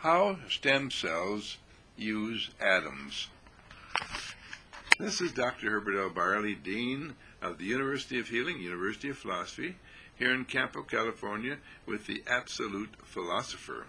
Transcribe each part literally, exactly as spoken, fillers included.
How stem cells use atoms. This is Doctor Herbert L. Barley, Dean of the University of Healing, University of Philosophy, here in Campo, California, with the Absolute Philosopher.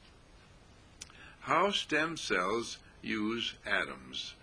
How stem cells use atoms.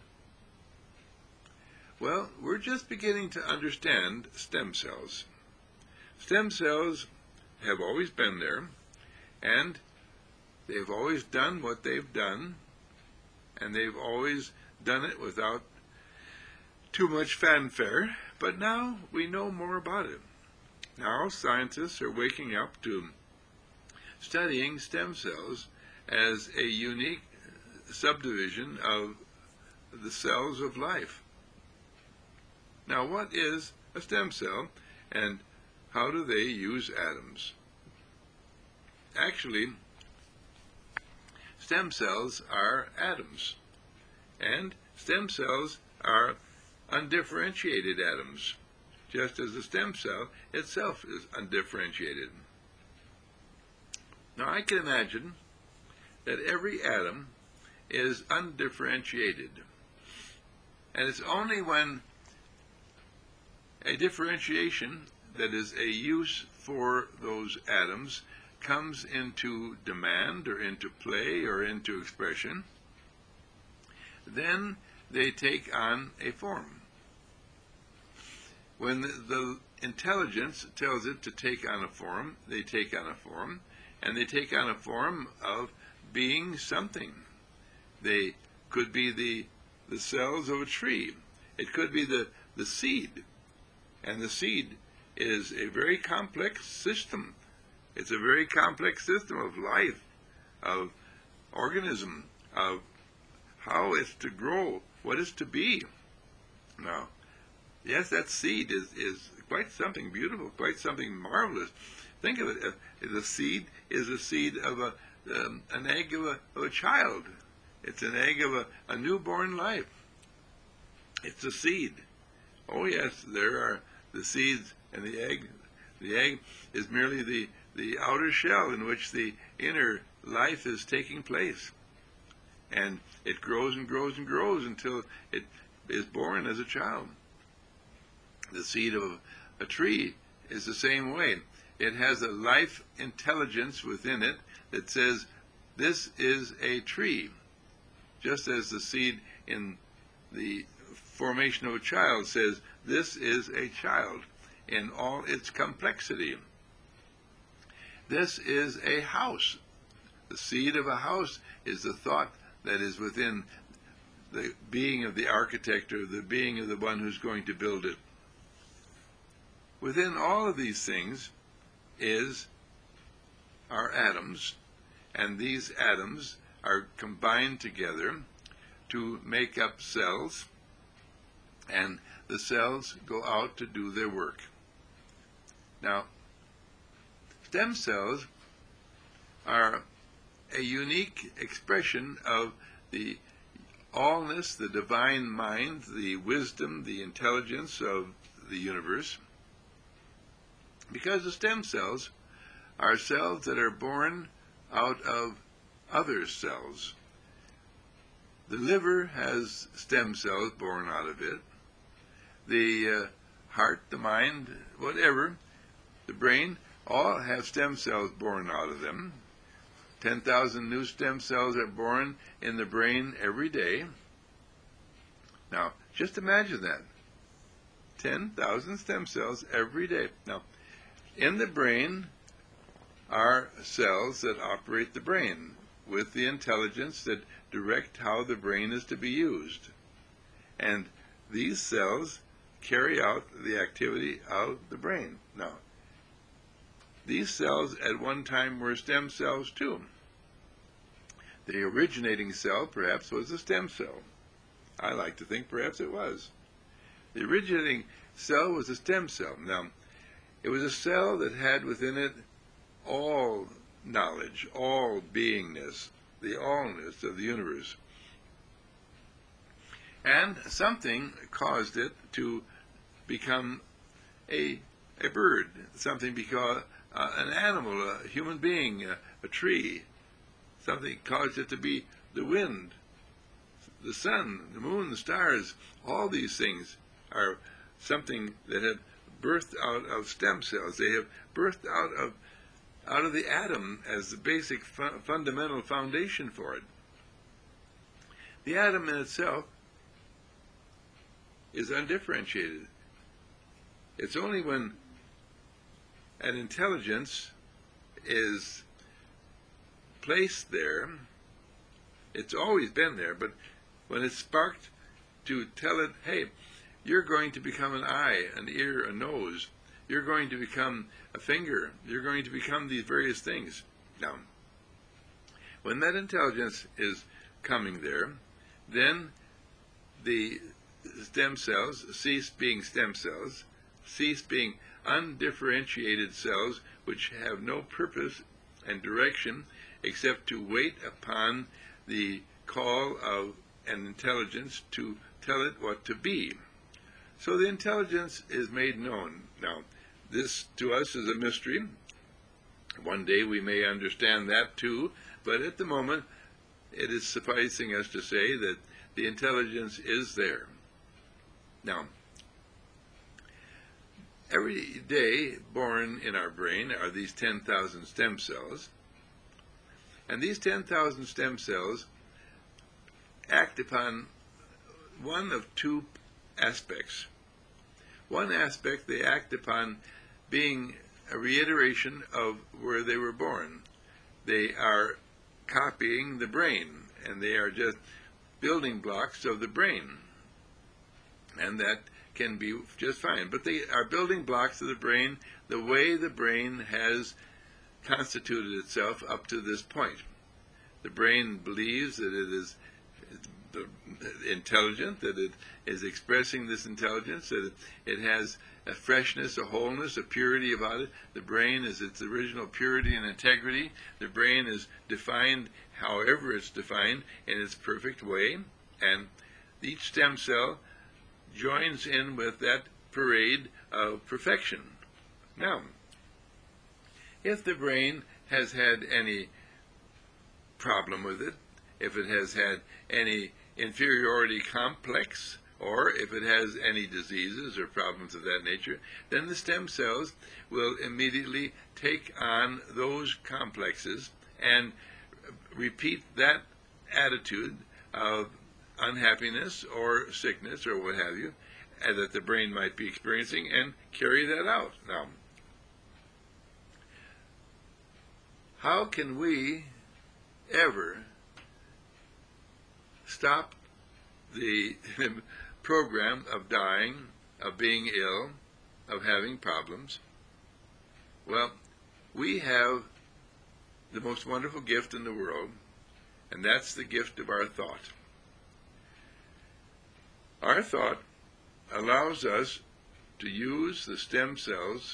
Well, we're just beginning to understand stem cells. Stem cells have always been there, and they've always done what they've done, and they've always done it without too much fanfare, but now we know more about it. Now scientists are waking up to studying stem cells as a unique subdivision of the cells of life. Now, what is a stem cell, and how do they use atoms? Actually, stem cells are atoms, and stem cells are undifferentiated atoms, just as the stem cell itself is undifferentiated. Now, I can imagine that every atom is undifferentiated, and it's only when a differentiation, that is a use for those atoms, comes into demand or into play or into expression, then they take on a form. When the, the intelligence tells it to take on a form, they take on a form, and they take on a form of being something. They could be the, the cells of a tree. It could be the, the seed. And the seed is a very complex system. It's a very complex system of life, of organism, of how it's to grow, what it's to be. Now, yes, that seed is, is quite something beautiful, quite something marvelous. Think of it, the seed is a seed of a, um, an egg of a, of a child. It's an egg of a, a newborn life. It's a seed. Oh yes, there are the seeds and the egg. The egg is merely the, the outer shell in which the inner life is taking place. And it grows and grows and grows until it is born as a child. The seed of a tree is the same way. It has a life intelligence within it that says, this is a tree. Just as the seed in the formation of a child says, this is a child in all its complexity. This is a house. The seed of a house is the thought that is within the being of the architect or the being of the one who's going to build it. Within all of these things is our atoms, and these atoms are combined together to make up cells, and the cells go out to do their work. Now, stem cells are a unique expression of the allness, the divine mind, the wisdom, the intelligence of the universe, because the stem cells are cells that are born out of other cells. The liver has stem cells born out of it. The uh, heart, the mind, whatever, the brain, all have stem cells born out of them. ten thousand new stem cells are born in the brain every day. Now, just imagine that. ten thousand stem cells every day. Now, in the brain are cells that operate the brain with the intelligence that direct how the brain is to be used. And these cells carry out the activity of the brain. Now, these cells at one time were stem cells too. The originating cell perhaps was a stem cell. I like to think perhaps it was. The originating cell was a stem cell. Now, it was a cell that had within it all knowledge, all beingness, the allness of the universe. And something caused it to become a, a bird, something because uh, an animal, a human being, a, a tree. something causes it to be the wind, the sun, the moon, the stars. All these things are something that have birthed out of stem cells. They have birthed out of out of the atom as the basic fu- fundamental foundation for it. The atom in itself is undifferentiated. It's only when an intelligence is placed there, it's always been there, but when it's sparked to tell it, hey, you're going to become an eye, an ear, a nose, you're going to become a finger, you're going to become these various things. Now, when that intelligence is coming there, then the stem cells cease being stem cells, cease being undifferentiated cells which have no purpose and direction except to wait upon the call of an intelligence to tell it what to be. So the intelligence is made known. Now, this to us is a mystery. One day we may understand that too, but at the moment it is sufficing us to say that the intelligence is there. Now, every day born in our brain are these ten thousand stem cells, and these ten thousand stem cells act upon one of two aspects. One aspect, they act upon being a reiteration of where they were born. They are copying the brain, and they are just building blocks of the brain. And that can be just fine. But they are building blocks of the brain the way the brain has constituted itself up to this point. The brain believes that it is intelligent, that it is expressing this intelligence, that it, it has a freshness, a wholeness, a purity about it. The brain is its original purity and integrity. The brain is defined however it's defined in its perfect way, and each stem cell joins in with that parade of perfection. Now, if the brain has had any problem with it, if it has had any inferiority complex, or if it has any diseases or problems of that nature, then the stem cells will immediately take on those complexes and repeat that attitude of unhappiness or sickness or what have you uh, that the brain might be experiencing and carry that out. Now, how can we ever stop the program of dying, of being ill, of having problems? Well, we have the most wonderful gift in the world, and that's the gift of our thought. Our thought allows us to use the stem cells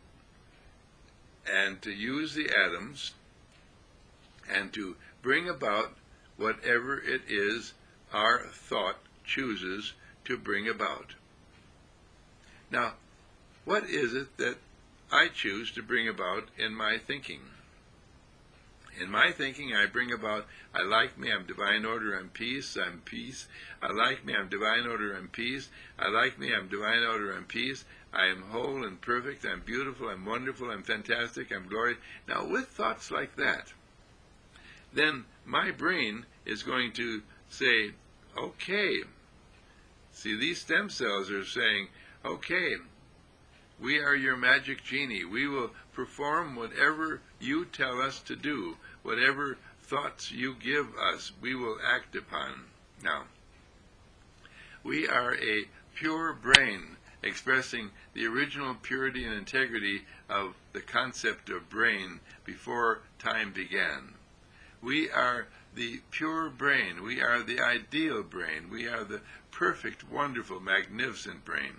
and to use the atoms and to bring about whatever it is our thought chooses to bring about. Now, what is it that I choose to bring about in my thinking? In my thinking, I bring about, I like me, I'm divine order, I'm peace, I'm peace. I like me, I'm divine order, I'm peace. I like me, I'm divine order, I'm peace. I am whole and perfect, I'm beautiful, I'm wonderful, I'm fantastic, I'm glorious. Now, with thoughts like that, then my brain is going to say, okay, see, these stem cells are saying, okay, we are your magic genie. We will perform whatever you tell us to do, whatever thoughts you give us, we will act upon. Now, we are a pure brain expressing the original purity and integrity of the concept of brain before time began. We are the pure brain. We are the ideal brain. We are the perfect, wonderful, magnificent brain.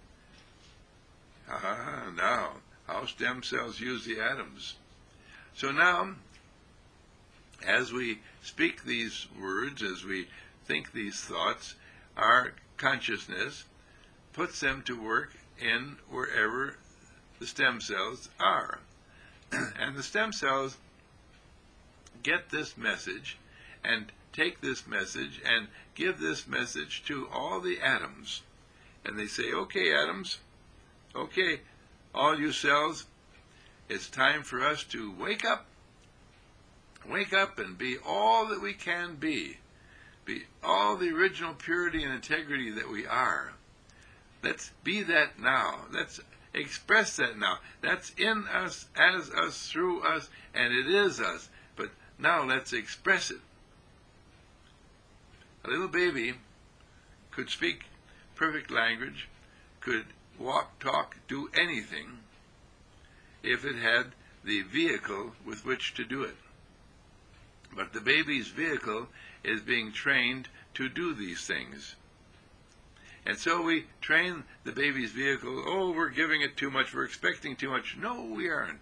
Ah, now, how stem cells use the atoms. So now, as we speak these words, as we think these thoughts, our consciousness puts them to work in wherever the stem cells are. And the stem cells get this message and take this message and give this message to all the atoms. And they say, okay, atoms, okay, all you cells, it's time for us to wake up. Wake up and be all that we can be. Be all the original purity and integrity that we are. Let's be that now. Let's express that now. That's in us, as us, through us, and it is us. But now let's express it. A little baby could speak perfect language, could walk, talk, do anything if it had the vehicle with which to do it. But the baby's vehicle is being trained to do these things. And so we train the baby's vehicle, oh, we're giving it too much, we're expecting too much. No, we aren't.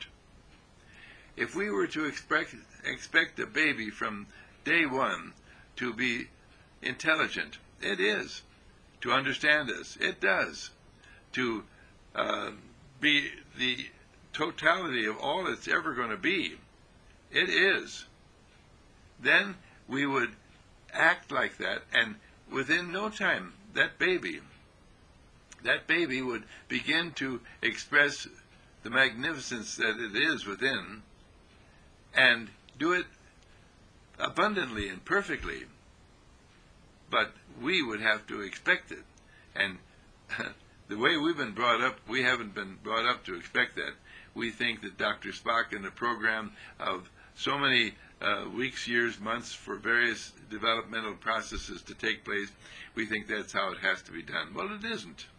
If we were to expect, expect a baby from day one to be intelligent, it is. To understand us, it does. To uh, be the totality of all it's ever going to be, it is. Then we would act like that, and within no time, that baby, that baby would begin to express the magnificence that it is within, and do it abundantly and perfectly. But we would have to expect it. And the way we've been brought up, we haven't been brought up to expect that. We think that Doctor Spock in the program of so many uh, weeks, years, months for various developmental processes to take place, we think that's how it has to be done. Well, it isn't.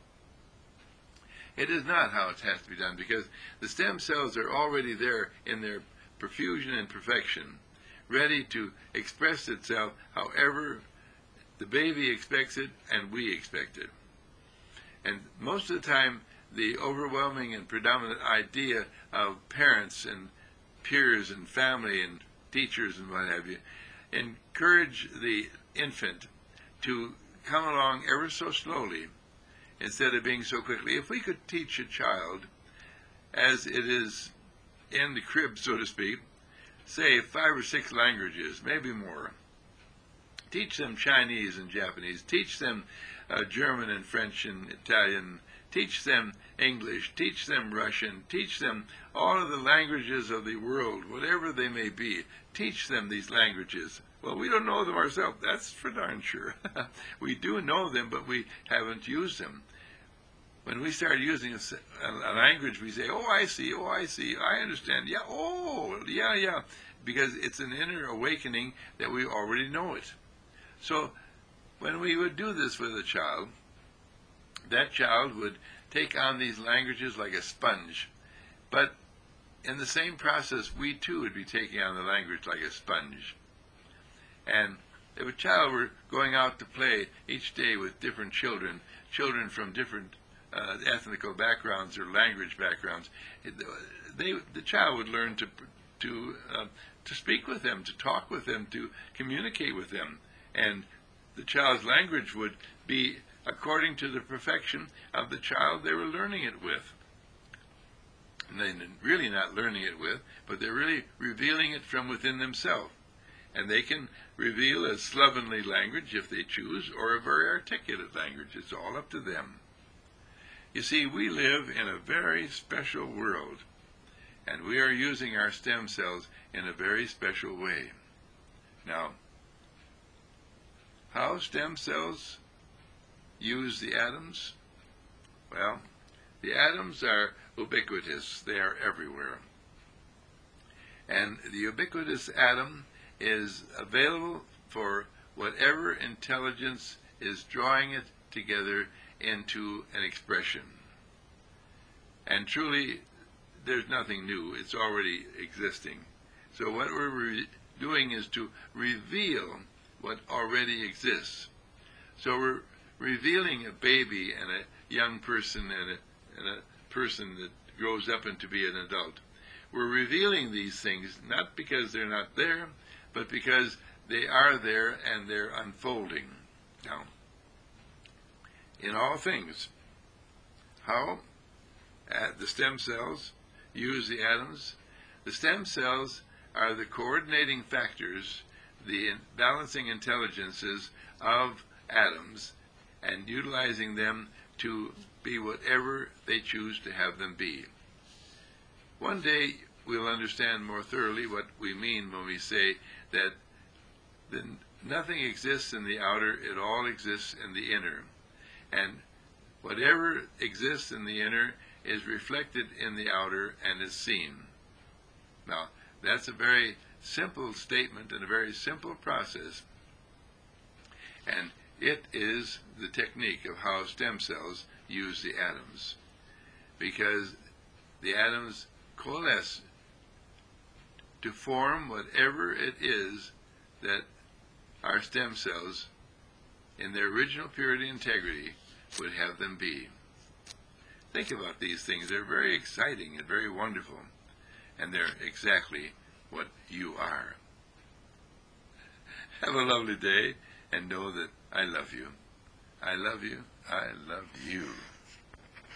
It is not how it has to be done, because the stem cells are already there in their perfusion and perfection, ready to express itself however the baby expects it and we expect it. And most of the time, the overwhelming and predominant idea of parents and peers and family and teachers and what have you encourage the infant to come along ever so slowly instead of being so quickly. If we could teach a child as it is in the crib, so to speak, say five or six languages, maybe more, teach them Chinese and Japanese, teach them uh, German and French and Italian, teach them English, teach them Russian, teach them all of the languages of the world, whatever they may be. Teach them these languages. Well, we don't know them ourselves, that's for darn sure. We do know them, but we haven't used them. When we start using a, a language, we say, oh, I see, oh, I see, I understand, yeah, oh, yeah, yeah, because it's an inner awakening that we already know it. So when we would do this with a child, that child would take on these languages like a sponge. But in the same process, we too would be taking on the language like a sponge. And if a child were going out to play each day with different children, children from different uh, ethnical backgrounds or language backgrounds, they, the child would learn to to uh, to speak with them, to talk with them, to communicate with them. And the child's language would be according to the perfection of the child they were learning it with. And they're really not learning it with, but they're really revealing it from within themselves. And they can reveal a slovenly language if they choose, or a very articulate language. It's all up to them. You see, we live in a very special world, and we are using our stem cells in a very special way. Now, how stem cells use the atoms? Well, the atoms are ubiquitous. They are everywhere. And the ubiquitous atom is available for whatever intelligence is drawing it together into an expression. And truly, there's nothing new. It's already existing. So what we're re- doing is to reveal what already exists. So we're revealing a baby and a young person and a, and a person that grows up into be an adult. We're revealing these things not because they're not there, but because they are there and they're unfolding. Now, in all things, how uh, the stem cells use the atoms? The stem cells are the coordinating factors, the balancing intelligences of atoms, and utilizing them to be whatever they choose to have them be. One day we'll understand more thoroughly what we mean when we say that then nothing exists in the outer, it all exists in the inner. And whatever exists in the inner is reflected in the outer and is seen. Now, that's a very simple statement and a very simple process, and it is the technique of how stem cells use the atoms, because the atoms coalesce to form whatever it is that our stem cells, in their original purity and integrity, would have them be. Think about these things. They're very exciting and very wonderful, and they're exactly what you are. Have a lovely day, and know that I love you. I love you. I love you.